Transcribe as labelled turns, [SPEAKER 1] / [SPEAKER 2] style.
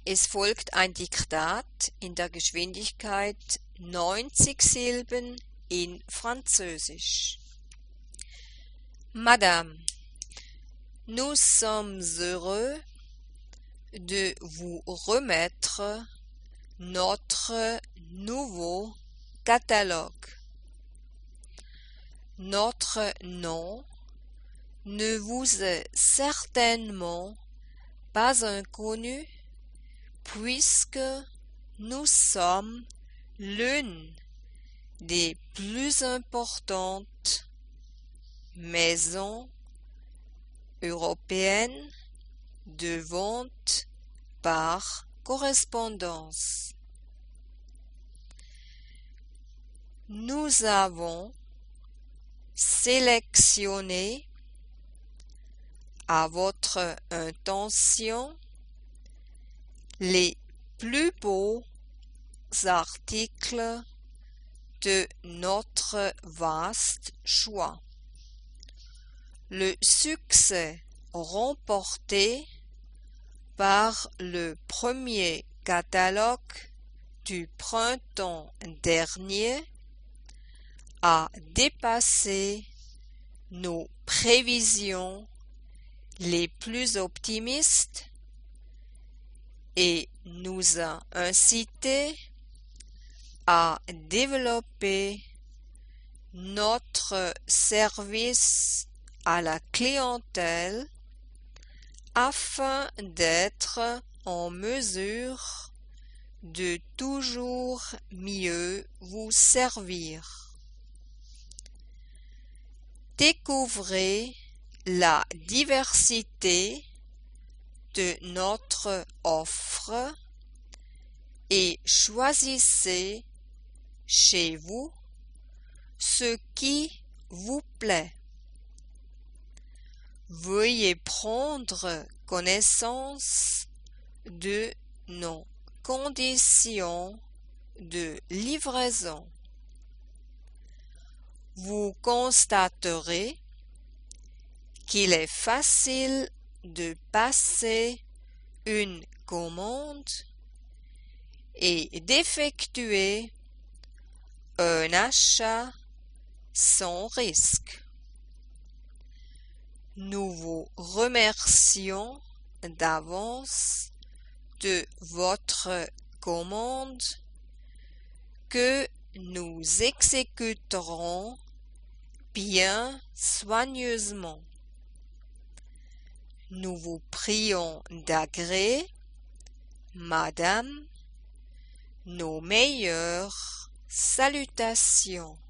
[SPEAKER 1] Es folgt ein Diktat in der Geschwindigkeit 90 Silben in Französisch. Madame, nous sommes heureux de vous remettre notre nouveau catalogue. Notre nom ne vous est certainement pas inconnu puisque nous sommes l'une des plus importantes maisons européennes de vente par correspondance. Nous avons sélectionné à votre intention les plus beaux articles de notre vaste choix. Le succès remporté par le premier catalogue du printemps dernier a dépassé nos prévisions les plus optimistes et nous a incité à développer notre service à la clientèle afin d'être en mesure de toujours mieux vous servir. Découvrez la diversité de notre offre et choisissez chez vous ce qui vous plaît. Veuillez prendre connaissance de nos conditions de livraison. Vous constaterez qu'il est facile de passer une commande et d'effectuer un achat sans risque. Nous vous remercions d'avance de votre commande que nous exécuterons bien soigneusement. Nous vous prions d'agréer, Madame, nos meilleures salutations.